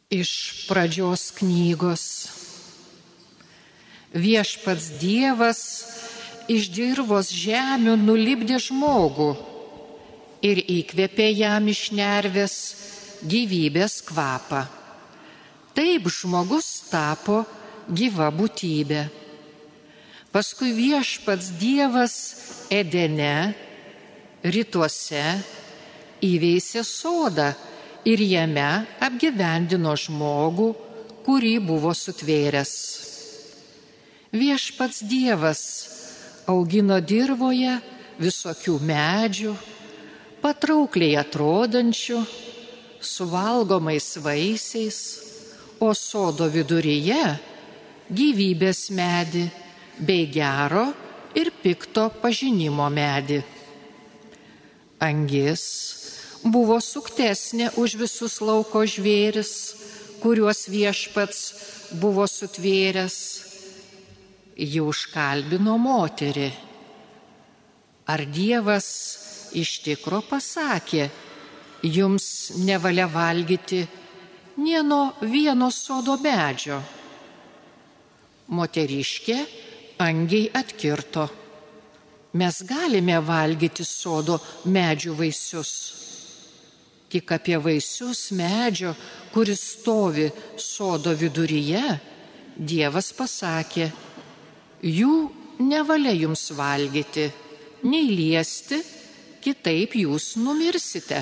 Iš pradžios knygos. Viešpats Dievas iš dirvos žemių nulipdė žmogų ir įkvėpė jam iš šnervės gyvybės kvapą. Taip žmogus tapo gyva būtybė. Paskui viešpats Dievas Edene, rytuose, įveisė sodą ir jame apgyvendino žmogų, kurį buvo sutvėręs. Viešpats Dievas augino dirvoje visokių medžių, patraukliai atrodančių, su valgomais vaisiais, o sodo viduryje gyvybės medį bei gero ir pikto pažinimo medį. Angis buvo suktesnė už visus lauko žvėris, kuriuos viešpats buvo sutvėręs. Ji užkalbino moterį. Ar Dievas iš tikro pasakė, jums nevalia valgyti nė nuo vieno sodo medžio? Moteriškė angiai atkirto. Mes galime valgyti sodo medžių vaisius. Tik apie vaisius medžio, kuris stovi sodo viduryje, Dievas pasakė, jų nevalia jums valgyti, nei liesti, kitaip jūs numirsite.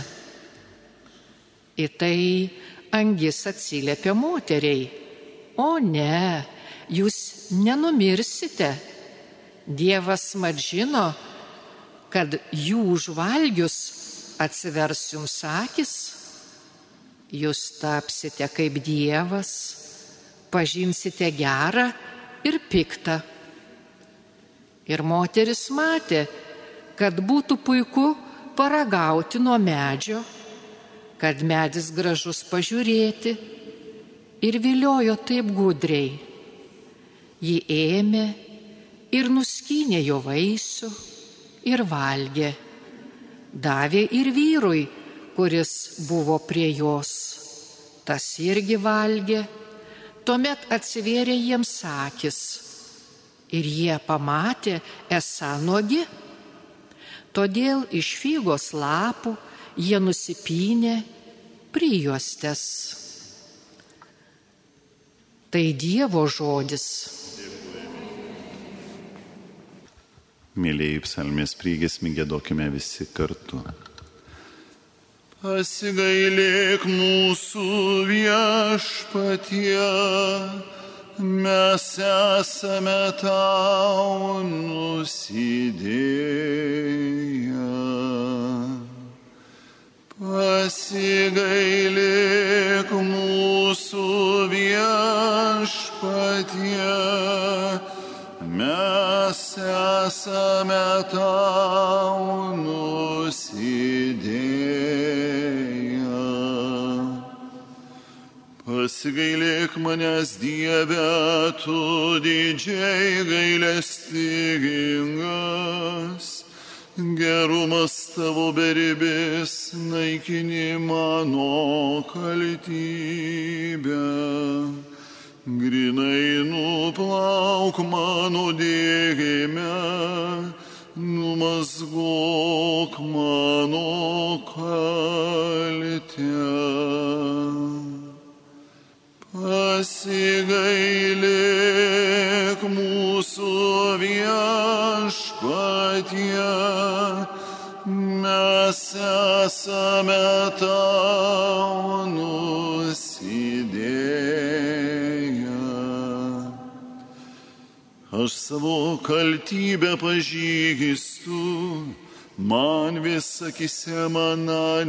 Į tai angis atsiliepė moteriai, o ne, jūs nenumirsite. Dievas mat žino, kad jų užvalgius atsivers jums akis, jūs tapsite kaip Dievas, pažinsite gerą ir piktą. Ir moteris matė, kad būtų puiku paragauti nuo medžio, kad medis gražus pažiūrėti, ir viliojo taip gudriai. Ji ėmė ir nuskynė jo vaisių ir valgė. Davė ir vyrui, kuris buvo prie jos. Tas irgi valgė. Tuomet atsivėrė jiems akis ir jie pamatė esą nuogi. Todėl iš figos lapų jie nusipynė prijuostes. Tai Dievo žodis. Mėlėjai, psalmės priegiesmį giedokime visi kartu. Pasigailėk mūsų Viešpatie, mes esame tau nusidėję. Pasigailėk mūsų Viešpatie, mes esame tau nusidėję. Pasigailėk manęs, Dieve, tu didžiai gailestingas, gerumas tavo beribis naikini mano kaltybę. Grinai nuplauk mano dėmę, numazgok mano kaltę. Pasigailėk mūsų Viešpatie, mes esame tau nusidėję. Aš savo kaltybę pažįstu, man vis akyse mana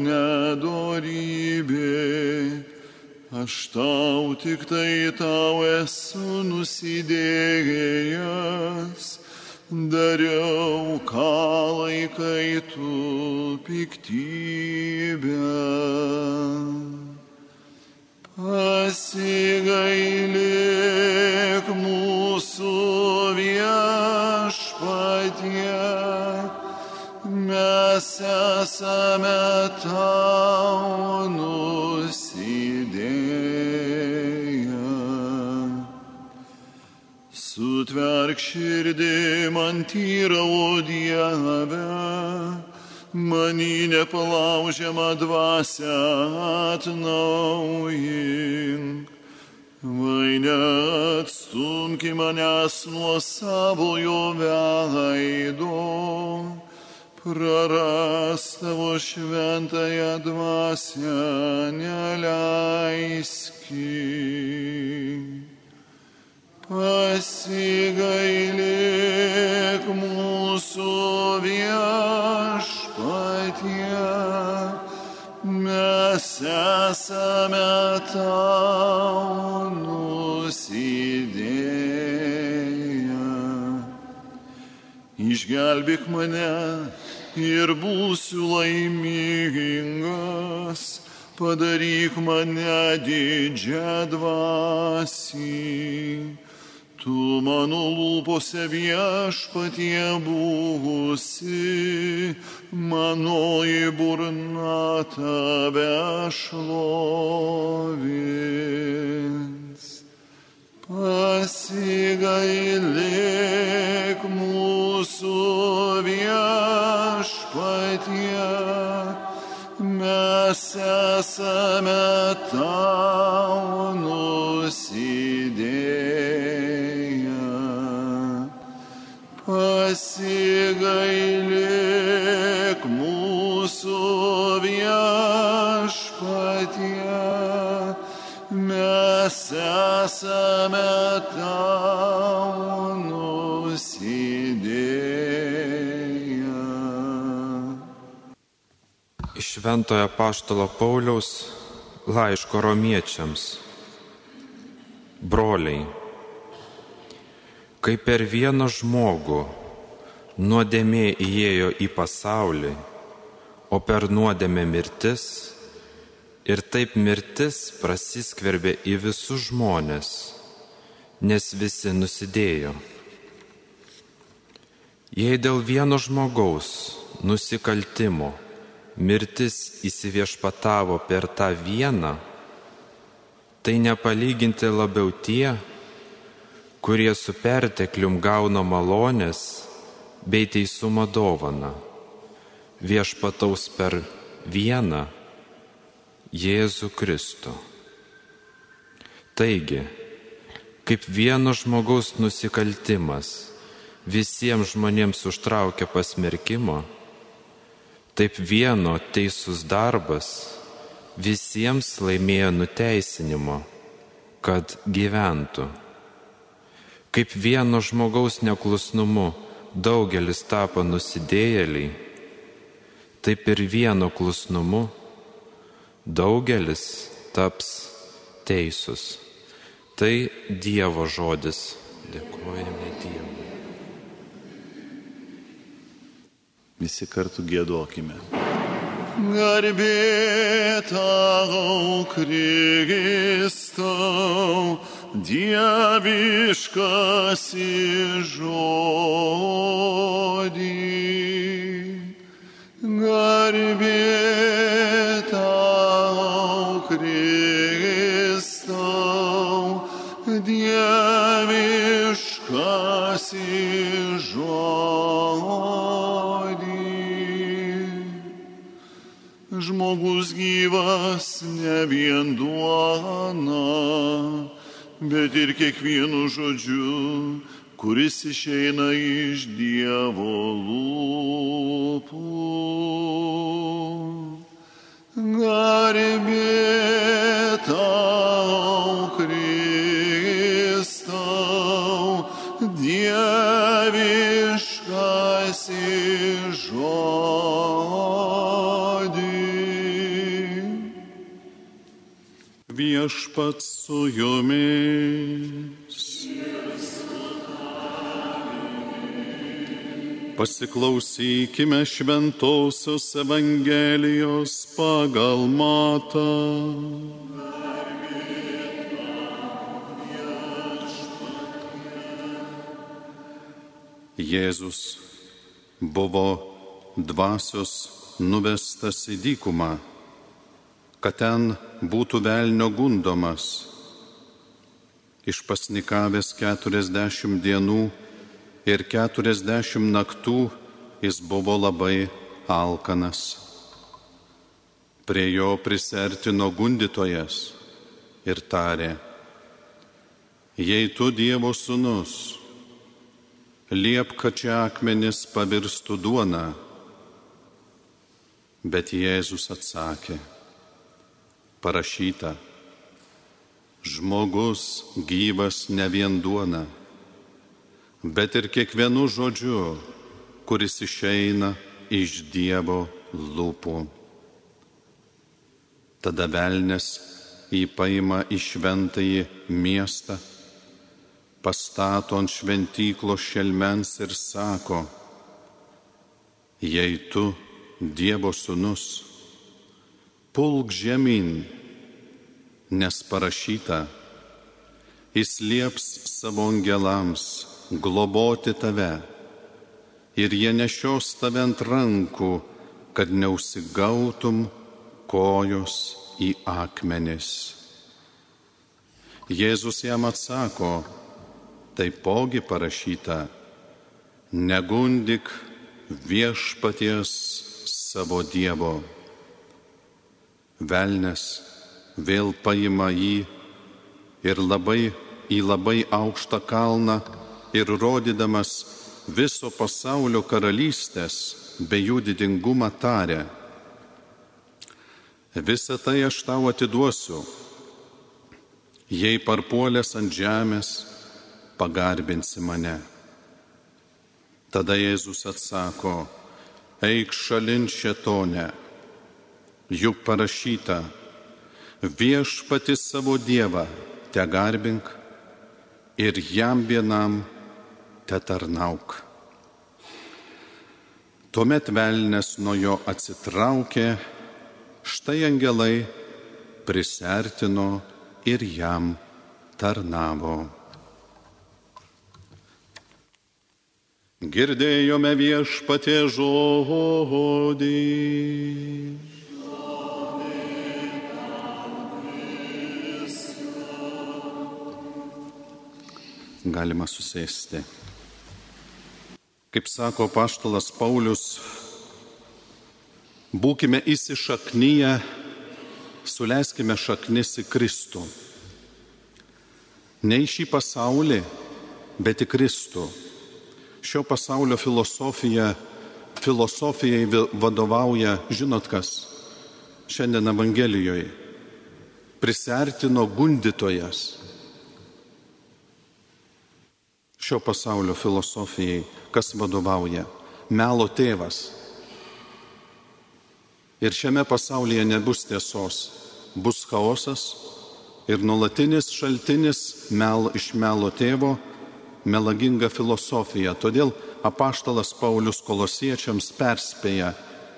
nedorybė. Aš tau tik tai tau esu nusidėjęs, dariau ką laikai tu piktybę. Pasigailėk mūsų Viešpatie, mes esame tau nusidėję. Sutverk širdį man tyrą, o Dieve, many nepalaužiamą dvasią atnaujink. Vai neatstumki manęs nuo savojo veido, prarast tavo šventąją dvasią neleiski. Pasigailėk mūsų Viešpatie, mes esame tau nusidėję. Išgelbėk mane ir būsiu laimingas, padaryk mane didžią dvasį. Tu mano lūpose Viešpatie buvusi, manoji burna tave šlovins. Pasigailėk mūsų Viešpatie, mes esame tau nusidėję. Pasigailėk mūsų Viešpatie, mes esame tau nusidėję. Iš Šventojo apaštalo Pauliaus laiško romiečiams. Broliai, kai per vieną žmogų nuodėmė įėjo į pasaulį, o per nuodėmę mirtis, ir taip mirtis prasiskverbė į visus žmones, nes visi nusidėjo. Jei dėl vieno žmogaus nusikaltimo mirtis įsiviešpatavo per tą vieną, tai nepalyginti labiau tie, kurie su perteklium gauna malonės bei teisumo dovaną, viešpataus per vieną Jėzų Kristų. Taigi, kaip vieno žmogaus nusikaltimas visiems žmonėms užtraukia pasmerkimo, taip vieno teisus darbas visiems laimėjo nuteisinimo, kad gyventų. Kaip vieno žmogaus neklusnumu daugelis tapo nusidėjėliai, taip ir vieno klusnumu daugelis taps teisus. Tai Dievo žodis. Dėkojame Dievui. Visi kartu giedokime. Garbė tau, Kristau, dieviškasis žodį. Garbė tau, Kristau, dieviškasis žodį. Žmogus gyvas ne vien duona, bet ir kiekvienu žodžiu, kuris išeina iš Dievo lūpų. Garbė tau, Kristau, dieviškasis žodį. Viešpats su jumis. Pasiklausykime Šventosios Evangelijos pagal Matą. Jėzus buvo dvasios nuvestas į dykumą, kad ten būtų velnio gundomas. Išpasnikavęs 40 dienų ir 40 naktų jis buvo labai alkanas. Prie jo prisertino gundytojas ir tarė: jei tu Dievo sūnus, liepk, kad čia akmenis pavirstų duona. Bet Jėzus atsakė: parašyta, žmogus gyvas ne vien duona, bet ir kiekvienu žodžiu, kuris išeina iš Dievo lūpų. Tada velnias jį paima į šventąjį miestą, pastato ant šventyklos šelmens ir sako: jei tu Dievo sūnus, pulk žemyn, nes parašyta, jis lieps savo angelams globoti tave ir jie nešios tave ant rankų, kad neužsigautum kojos į akmenis. Jėzus jam atsako: taipogi parašyta, negundyk viešpaties savo Dievo. Velnias vėl paima jį ir į labai aukštą kalną ir rodydamas viso pasaulio karalystės bei jų didingumą tarė: visą tai aš tau atiduosiu, jei parpuolęs ant žemės pagarbinsi mane. Tada Jėzus atsako: eik šalin, šėtone, juk parašyta, viešpatį savo Dievą tegarbink ir jam vienam tetarnauk. Tuomet velnias nuo jo atsitraukė, štai angelai prisertino ir jam tarnavo. Girdėjome Viešpaties žodį. Galima susėsti. Kaip sako apaštalas Paulius, būkime įsišaknyję, suleiskime šaknis į Kristų. Ne į šį pasaulį, bet į Kristų. Šio pasaulio filosofijai vadovauja, žinot kas, šiandien Evangelijoje, prisertino gundytojas. Šio pasaulio filosofijai kas vadovauja? Melo tėvas. Ir šiame pasaulyje nebus tiesos, bus chaosas ir nuolatinis šaltinis iš melo tėvo, melaginga filosofija. Todėl apaštalas Paulius Kolosiečiams perspėja: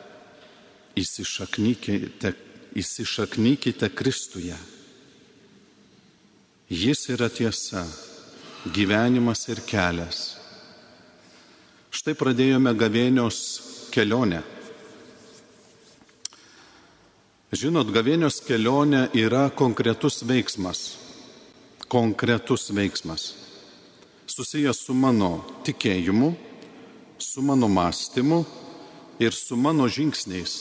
įsišaknykite Kristuje. Jis yra tiesa, gyvenimas ir kelias. Štai pradėjome gavėnios kelionę. Žinot, gavėnios kelionė yra konkretus veiksmas, susijęs su mano tikėjimu, su mano mąstymu ir su mano žingsniais.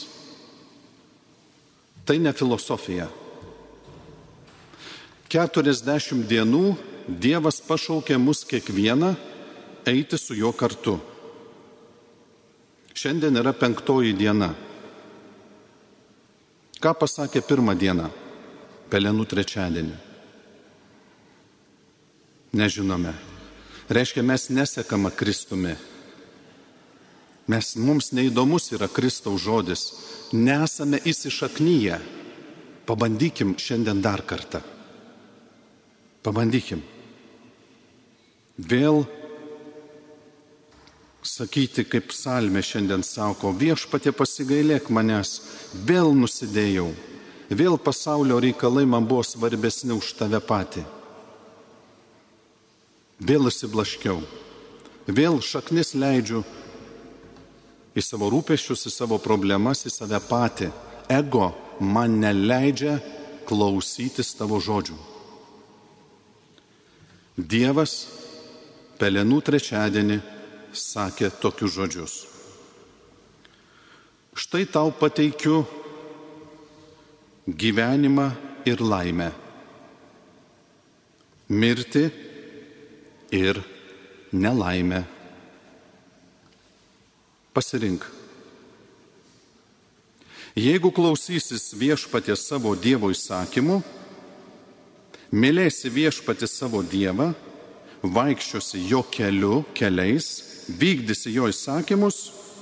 Tai ne filosofija. 40 dienų Dievas pašaukė mus kiekvieną eiti su juo kartu. Šiandien yra 5 diena. Ką pasakė 1 diena, Pelenų trečiadienį? Nežinome. Reiškia, mes nesekama Kristumi. Mums neįdomus yra Kristaus žodis. Nesame įsišaknyję. Pabandykim šiandien dar kartą. Pabandykim. Vėl sakyti, kaip psalmė šiandien sako: viešpatie, pasigailėk manęs, vėl nusidėjau, vėl pasaulio reikalai man buvo svarbesni už tave patį. Vėl įsiblaškiau, vėl šaknis leidžiu į savo rūpesčius, į savo problemas, į save patį. Ego man neleidžia klausytis tavo žodžių. Dievas Pelenų trečiadienį sakė tokius žodžius. Štai tau pateikiu gyvenimą ir laimę, mirtį ir nelaimę. Pasirink. Jeigu klausysis viešpaties savo Dievo įsakymų, mylėsi viešpatį savo Dievą, vaikščiosi jo keliais, vykdysi jo įsakymus,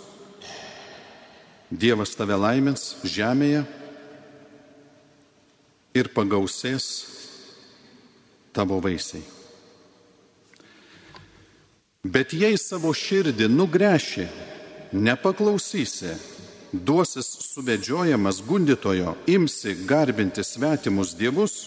Dievas tave laimins žemėje ir pagausės tavo vaisiai. Bet jei savo širdį nugręši, nepaklausysi, duosis suvedžiojamas gundytojo, imsi garbinti svetimus dievus.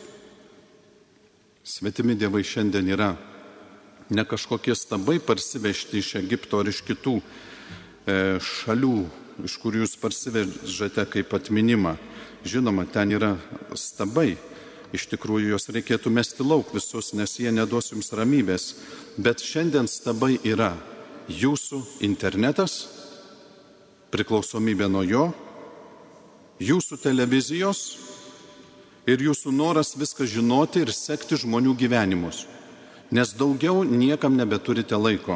Svetimi dievai šiandien yra ne kažkokie stabai parsivežti iš Egipto ar iš kitų šalių, iš kur jūs parsivežate kaip atminimą. Žinoma, ten yra stabai. Iš tikrųjų, juos reikėtų mesti lauk visus, nes jie neduos jums ramybės. Bet šiandien stabai yra jūsų internetas, priklausomybė nuo jo, jūsų televizijos ir jūsų noras viską žinoti ir sekti žmonių gyvenimus. Nes daugiau niekam nebeturite laiko.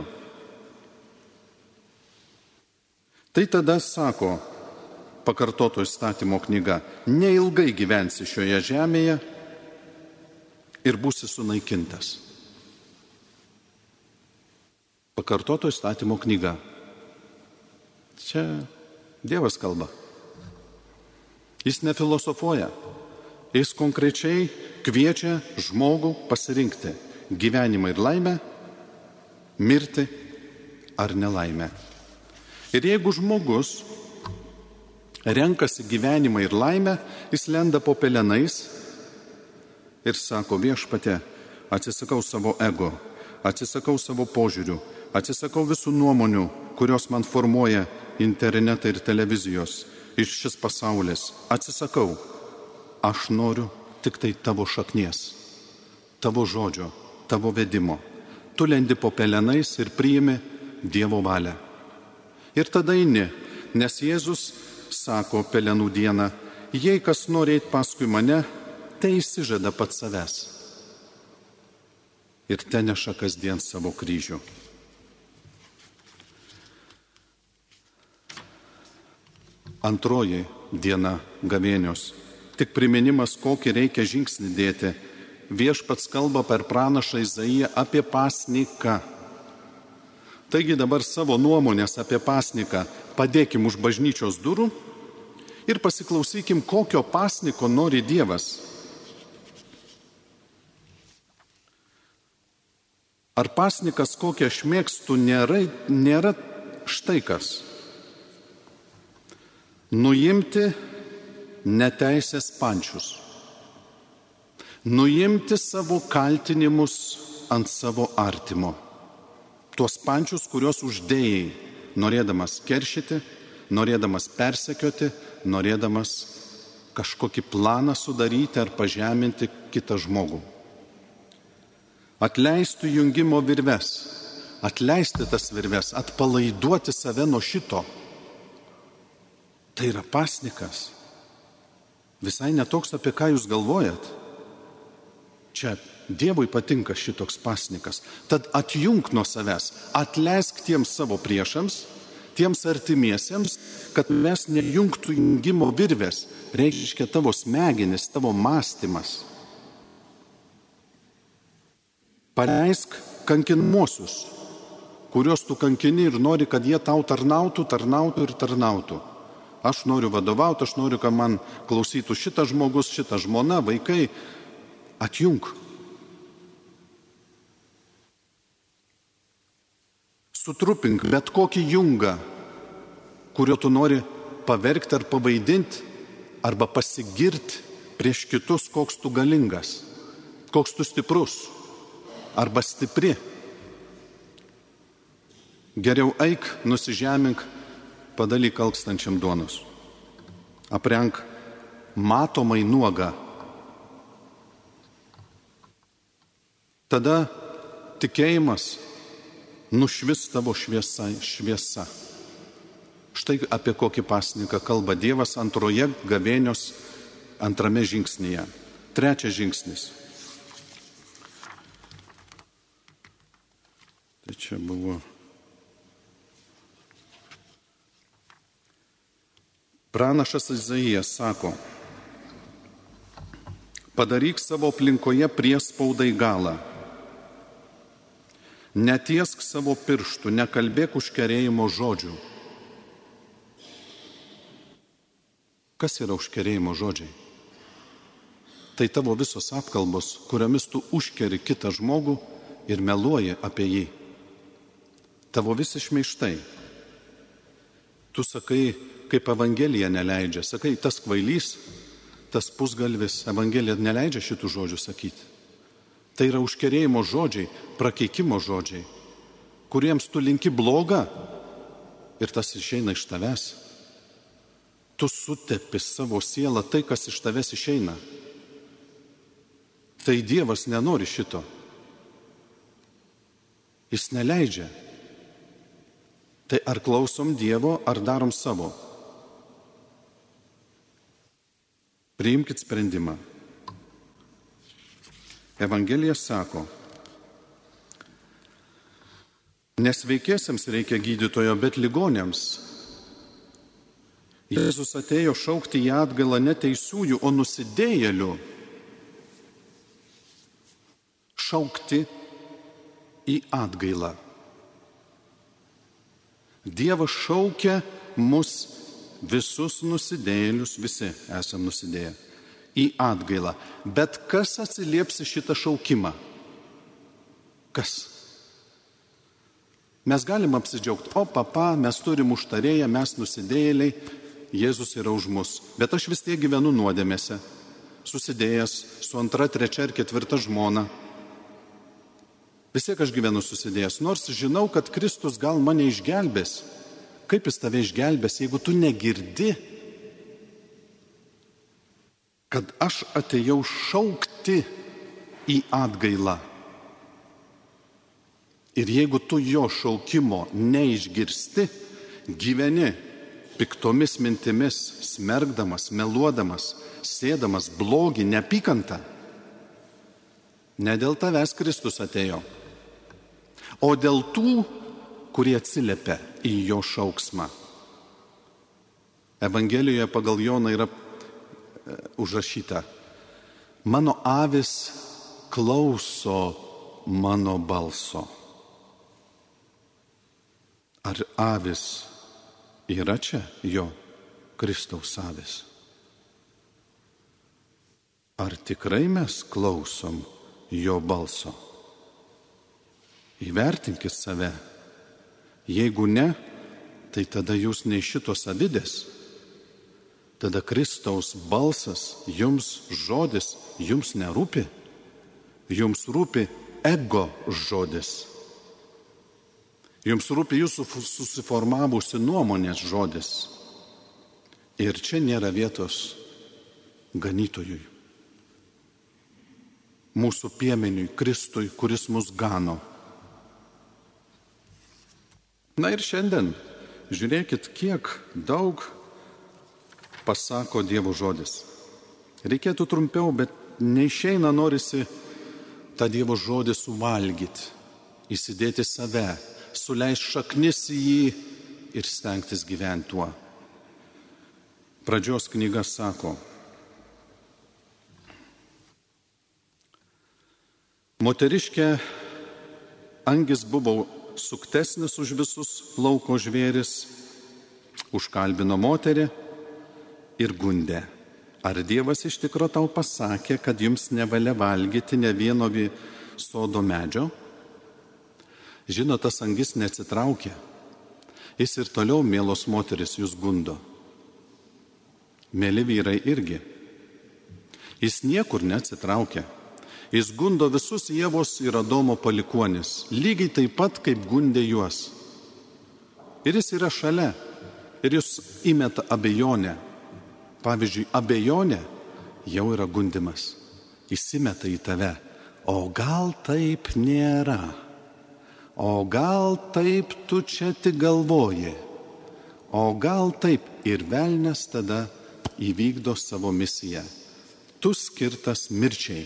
Tai tada sako pakartoto įstatymo knyga, neilgai gyvensi šioje žemėje ir būsi sunaikintas. Pakartoto įstatymo knyga. Čia Dievas kalba. Jis nefilosofuoja. Jis konkrečiai kviečia žmogų pasirinkti gyvenimą ir laimę, mirtį ar nelaimę. Ir jeigu žmogus renkasi gyvenimą ir laimę, jis lenda po pelenais ir sako, viešpatie, atsisakau savo ego, atsisakau savo požiūrių, atsisakau visų nuomonių, kurios man formuoja internetai ir televizijos ir šis pasaulis. Atsisakau, aš noriu tik tai tavo šaknies, tavo žodžio, tavo vedimo. Tu lendi po pelenais ir priimi Dievo valią. Ir tada eini, nes Jėzus sako pelenų dieną, jei kas nori eit paskui mane, tai įsižada pats savęs. Ir te neša kasdien savo kryžių. Antroji diena gavėnios. Tik priminimas, kokį reikia žingsnį dėti. Viešpats kalba per pranašą Izaiją apie pasniką. Taigi dabar savo nuomonės apie pasniką padėkim už bažnyčios durų ir pasiklausykim, kokio pasniko nori Dievas. Ar pasnikas, kokį aš mėgstu, nėra štai kas? Nuimti neteisės pančius. Nuimti savo kaltinimus ant savo artimo. Tuos pančius, kuriuos uždėjai, norėdamas keršyti, norėdamas persekioti, norėdamas kažkokį planą sudaryti ar pažeminti kitą žmogų. Atleisti jungimo virves, atleisti tas virves, atpalaiduoti save nuo šito. Tai yra pasnikas. Visai netoks, apie ką jūs galvojat. Čia Dievui patinka šitoks pasnikas. Tad atjunk nuo savęs, atleisk tiems savo priešams, tiems artimiesiems, kad mes nejungtų jungimo virvės, reiškia tavo smegenis, tavo mąstymas. Paleisk kankinamosius, kuriuos tu kankini ir nori, kad jie tau tarnautų ir tarnautų. Aš noriu vadovauti, aš noriu, kad man klausytų šitas žmogus, šita žmona, vaikai. Atjunk. Sutrupink bet kokį jungą, kurio tu nori pavergti ar pavaidinti, arba pasigirti prieš kitus, koks tu galingas, koks tu stiprus, arba stipri. Geriau eik, nusižemink, padalyk alkstančiam duonos. Aprenk matomai nuogą. tada tikėjimas nušvis tavo šviesa. Štai apie kokį pasninką kalba Dievas antroje gavėnios antrame žingsnyje. Trečias žingsnis. Tai čia buvo. Pranašas Izaijas sako, padaryk savo aplinkoje priespaudai galą. Netiesk savo pirštų, nekalbėk užkerėjimo žodžių. Kas yra užkerėjimo žodžiai? Tai tavo visos apkalbos, kuriomis tu užkeri kitą žmogų ir meluoji apie jį. Tavo visi šmeižtai. Tu sakai, kaip Evangelija neleidžia. Sakai, tas kvailys, tas pusgalvis, Evangelija neleidžia šitų žodžių sakyti. Tai yra užkerėjimo žodžiai, prakeikimo žodžiai, kuriems tu linki blogą ir tas išeina iš tavęs. Tu sutepi savo sielą tai, kas iš tavęs išeina. Tai Dievas nenori šito. Jis neleidžia. Tai ar klausom Dievo, ar darom savo? Priimkit sprendimą. Evangelija sako, nesveikiesiems reikia gydytojo, bet ligoniams. Jėzus atėjo šaukti į atgailą ne teisiųjų, o nusidėjėlių. Šaukti į atgailą. Dievas šaukia mus visus nusidėjėlius, visi esam nusidėję, į atgailą. Bet kas atsilieps į šitą šaukimą? Kas? Mes galim apsidžiaugti, o papa, mes turim užtarėję, mes nusidėjėliai, Jėzus yra už mus. Bet aš vis tiek gyvenu nuodėmėse, susidėjęs su 2, 3 ir 4 žmona. Vis tiek aš gyvenu susidėjęs, nors žinau, kad Kristus gal mane išgelbės. Kaip jis tave išgelbės, jeigu tu negirdi, kad aš atėjau šaukti į atgailą. Ir jeigu tu jo šaukimo neišgirsti, gyveni piktomis mintimis, smergdamas, meluodamas, sėdamas blogį, neapykantą, ne dėl tavęs Kristus atėjo, o dėl tų, kurie atsiliepia į jo šauksmą. Evangelijoje pagal Joną yra užrašyta, mano avis klauso mano balso. Ar avis yra čia jo Kristaus avis? Ar tikrai mes klausom jo balso? Įvertinkit save. Jeigu ne, tai tada jūs ne iš šitos avidės. Tada Kristaus balsas, jums žodis, jums nerūpi. Jums rūpi ego žodis. Jums rūpi jūsų susiformavusi nuomonės žodis. Ir čia nėra vietos ganytojui. Mūsų piemeniui, Kristui, kuris mus gano. Na ir šiandien, žiūrėkit, kiek daug pasako Dievo žodis. Reikėtų trumpiau, bet neišeina, norisi tą Dievo žodį suvalgyti, įsidėti save, suleisti šaknis į jį ir stengtis gyventi tuo. Pradžios knyga sako, moteriškė angis buvo suktesnis už visus lauko žvėris, užkalbino moterį ir gundė. Ar Dievas iš tikro tau pasakė, kad jums nevalia valgyti ne vieno sodo medžio? Žinot, tas angis neatsitraukė. Jis ir toliau, mielos moteris, jūs gundo. Mėly vyrai irgi. Jis niekur neatsitraukė. Jis gundo visus Ievos ir Adomo palikuonis, lygiai taip pat, kaip gundė juos. Ir jis yra šalia. Ir jūs įmeta abejonę. Pavyzdžiui, abejonė jau yra gundimas. Jis įmeta į tave. o gal taip nėra, o gal taip tu čia tik galvoji, o gal taip, ir velnias tada įvykdo savo misiją. Tu skirtas mirčiai.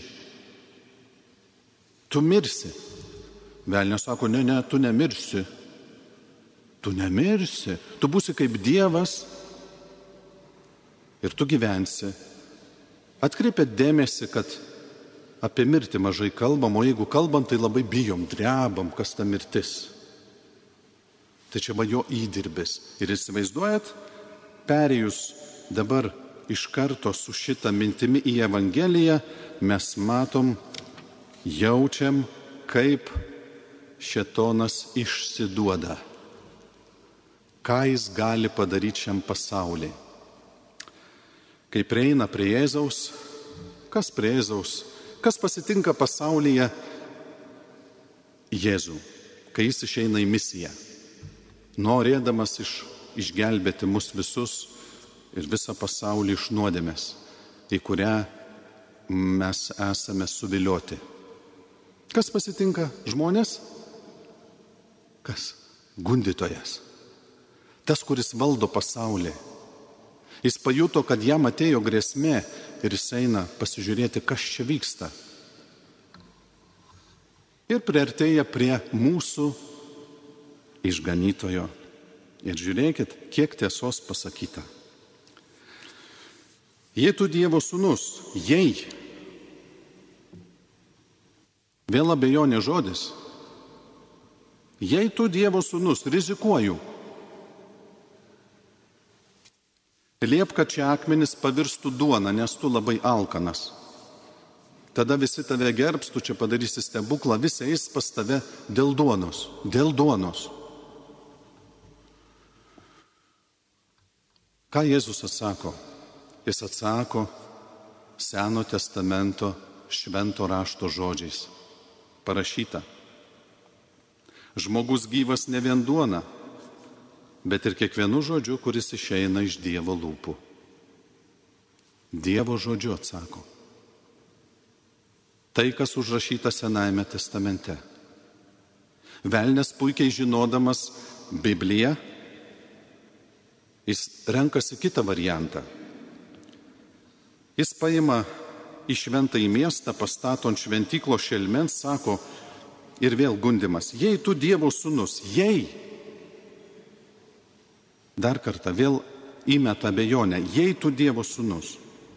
Tu mirsi. Velnias sako, ne, tu nemirsi. Tu nemirsi. Tu būsi kaip Dievas ir tu gyvensi. Atkreipėt dėmesį, kad apie mirtį mažai kalbam, o jeigu kalbam, tai labai bijom, drebam, kas ta mirtis. Tai čia va jo įdirbis. Ir įsivaizduojat, perėjus dabar iš karto su šitą mintimi į Evangeliją, mes matom, jaučiam, kaip šėtonas išsiduoda. Ką jis gali padaryti šiam pasauliui. Kai prieina prie Jėzaus, kas prie Jėzaus, kas pasitinka pasaulyje Jėzų, kai jis išeina į misiją, norėdamas išgelbėti mus visus ir visą pasaulį iš nuodėmės, į kurią mes esame suvilioti. Kas pasitinka? Žmonės? Kas? Gundytojas. Tas, kuris valdo pasaulį. Jis pajuto, kad jam atėjo grėsmė ir jis eina pasižiūrėti, kas čia vyksta. Ir priartėja prie mūsų išganytojo. Ir žiūrėkit, kiek tiesos pasakyta. Jei tu Dievo sūnus, vėl abejonė žodis, jei tu Dievo sūnus, rizikuoju. Liep, kad čia akmenis pavirstų duona, nes tu labai alkanas. Tada visi tave gerbs, tu čia padarysi stebuklą, visi eis pas tave dėl duonos. Dėl duonos. Ką Jėzus atsako? Jis atsako Seno testamento švento rašto žodžiais. Parašyta. Žmogus gyvas ne vien duona, bet ir kiekvienu žodžiu, kuris išeina iš Dievo lūpų. Dievo žodžiu atsako. Tai, kas užrašyta Senajame testamente. Velnias puikiai žinodamas Bibliją, jis renkasi kitą variantą. Jis paima į šventąjį miestą, pastato ant šventyklo šelmens, sako, ir vėl gundimas, jei tu Dievo sūnus, dar kartą vėl įmeta abejonę, jei tu Dievo sūnus.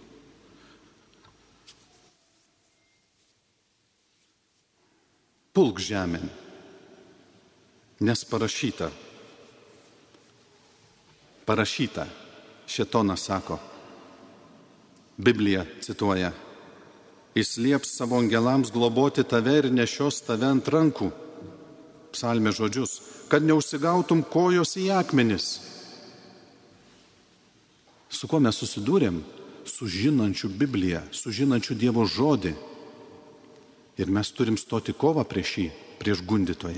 Pulk žemėn, nes parašyta, šėtonas sako, Biblija cituoja, jis lieps savo angelams globoti tave ir nešios tave ant rankų, psalmė žodžius, kad neužsigautum kojos į akmenis. Su kuo mes susidūrėm? Su žinančiu Bibliją, su žinančiu Dievo žodį. Ir mes turim stoti kovą prieš gundytoją.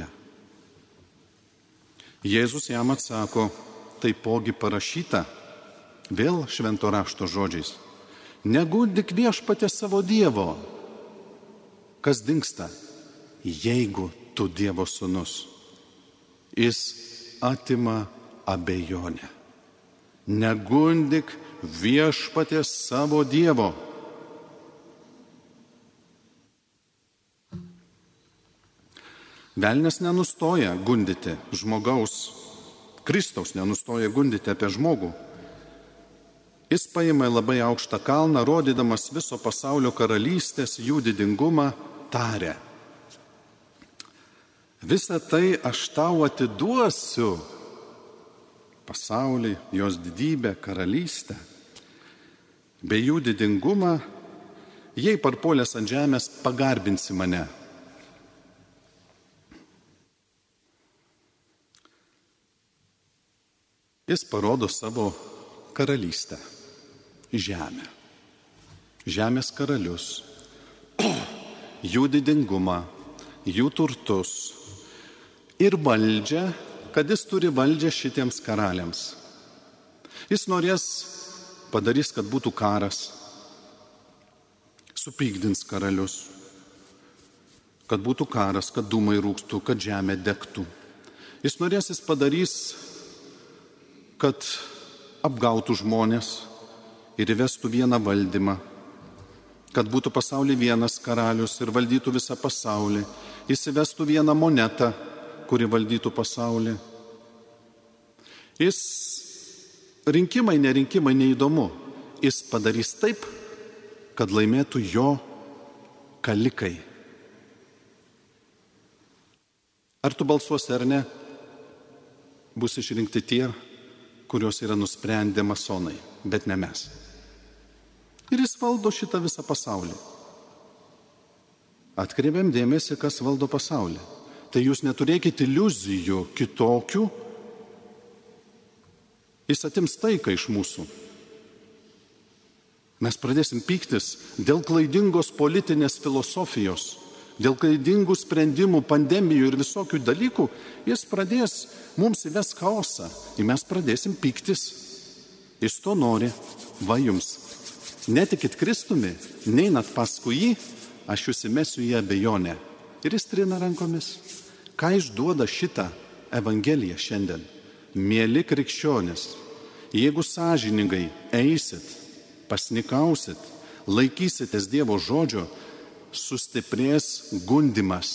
Jėzus jam atsako, taipogi parašyta, vėl švento rašto žodžiais, negundyk viešpaties savo Dievo. Kas dingsta? Jeigu tu Dievo sūnus, jis atima abejonę. Negundyk viešpaties savo Dievo. Velnias nenustoja gundyti žmogaus, Kristaus nenustoja gundyti apie žmogų. Jis paima labai aukštą kalną, rodydamas viso pasaulio karalystės, jų didingumą, taria. Visą tai aš tau atiduosiu. Pasaulį, jos didybę, karalystę. Be jų didingumą, jei parpuolęs ant žemės, pagarbinsi mane. Jis parodo savo karalystę, žemę, žemės karalius, jų didingumą, jų turtus ir valdžią, kad jis turi valdžią šitiems karaliams. Jis padarys, kad būtų karas, supykdins karalius, kad būtų karas, kad dūmai rūktų, kad žemė degtų. Jis norės, jis padarys, kad apgautų žmonės ir įvestų vieną valdymą, kad būtų pasaulyje vienas karalius ir valdytų visą pasaulį. Jis įvestų vieną monetą, kuri valdytų pasaulį. Jis rinkimai, nerinkimai neįdomu. Jis padarys taip, kad laimėtų jo kalikai. Ar tu balsuosi ar ne, bus išrinkti tie, kurios yra nusprendę masonai, bet ne mes. Ir jis valdo šitą visą pasaulį. Atkreipiam dėmesį, kas valdo pasaulį. Tai jūs neturėkite iliuzijų kitokių. Jis atims taiką iš mūsų. Mes pradėsim pyktis dėl klaidingos politinės filosofijos, dėl klaidingų sprendimų, pandemijų ir visokių dalykų. Jis pradės mums įves chaosą ir mes pradėsim pyktis. Jis to nori, va jums. Netikit Kristumi, neinat paskui jį, aš jūs įmesiu į abejonę. Ir jis trina rankomis. Ką išduoda šitą Evangeliją šiandien? Mieli krikščionys, jeigu sąžiningai eisit, pasnikausit, laikysitės Dievo žodžio, sustiprės gundymas.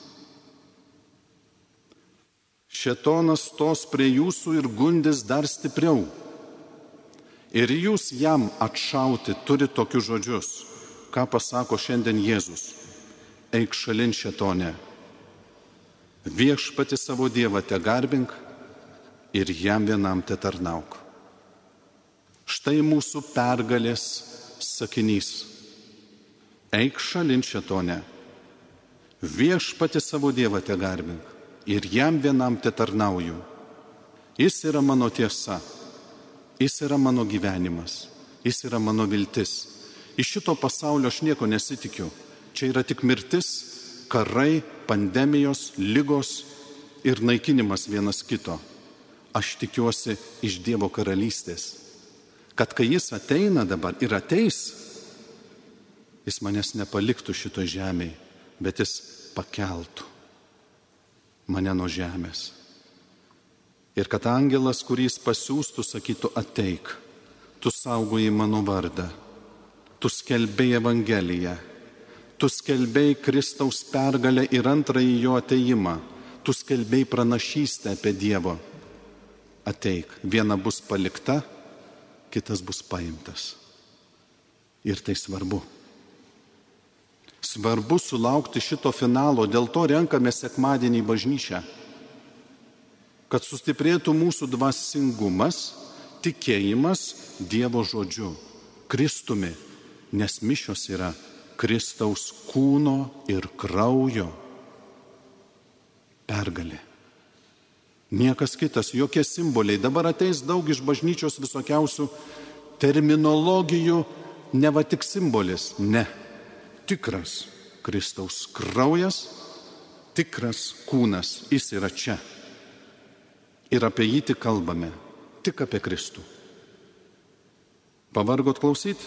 Šėtonas stos prie jūsų ir gundys dar stipriau. Ir jūs jam atšauti turi tokius žodžius, ką pasako šiandien Jėzus. Eik šalin šėtone, viešpatį savo Dievą te garbink ir jam vienam te tarnauk. Štai mūsų pergalės sakinys. Eik šalin šėtone, viešpatį savo Dievą te garbink ir jam vienam te tarnauju. Jis yra mano tiesa. Jis yra mano gyvenimas, jis yra mano viltis. Iš šito pasaulio aš nieko nesitikiu. Čia yra tik mirtis, karai, pandemijos, ligos ir naikinimas vienas kito. Aš tikiuosi iš Dievo karalystės, kad kai jis ateina dabar ir ateis, jis manęs nepaliktų šito žemėje, bet jis pakeltų mane nuo žemės. Ir kad angelas, kuris pasiūstų, sakytų, ateik, tu saugoji mano vardą, tu skelbėjai Evangeliją, tu skelbėjai Kristaus pergalę ir antrąjį jo ateimą, tu skelbėjai pranašystę apie Dievo. Ateik, viena bus palikta, kitas bus paimtas. Ir tai svarbu. Svarbu sulaukti šito finalo, dėl to renkame sekmadienį į bažnyčią. Kad sustiprėtų mūsų dvasingumas, tikėjimas Dievo žodžiu, Kristumi, nes mišios yra Kristaus kūno ir kraujo pergalė. Niekas kitas, jokie simboliai. Dabar ateis daug iš bažnyčios visokiausių terminologijų, ne va tik simbolis, ne. Tikras Kristaus kraujas, tikras kūnas, jis yra čia. Ir apie jį tik kalbame, tik apie Kristų. Pavargot klausyti?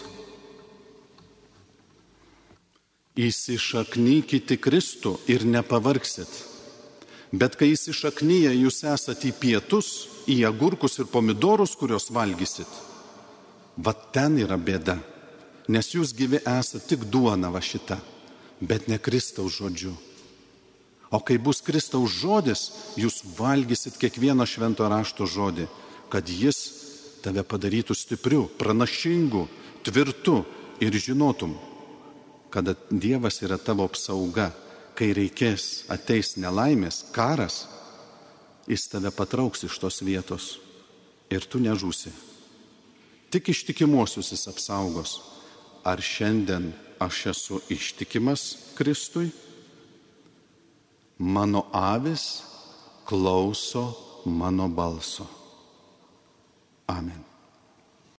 Įsišaknykite Kristų ir nepavargsit. Bet kai įsišaknyje jūs esate į pietus, į agurkus ir pomidorus, kuriuos valgysit, va ten yra bėda. Nes jūs gyvi esate tik duona va šita, bet ne Kristaus žodžiu. O kai bus Kristaus žodis, jūs valgysit kiekvieną švento rašto žodį, kad jis tave padarytų stipriu, pranašingu, tvirtu ir žinotum, kad Dievas yra tavo apsauga. Kai reikės, ateis nelaimės, karas, jis tave patrauks iš tos vietos ir tu nežūsi. Tik ištikimuosius jis apsaugos. Ar šiandien aš esu ištikimas Kristui? Mano avis klauso mano balso. Amen.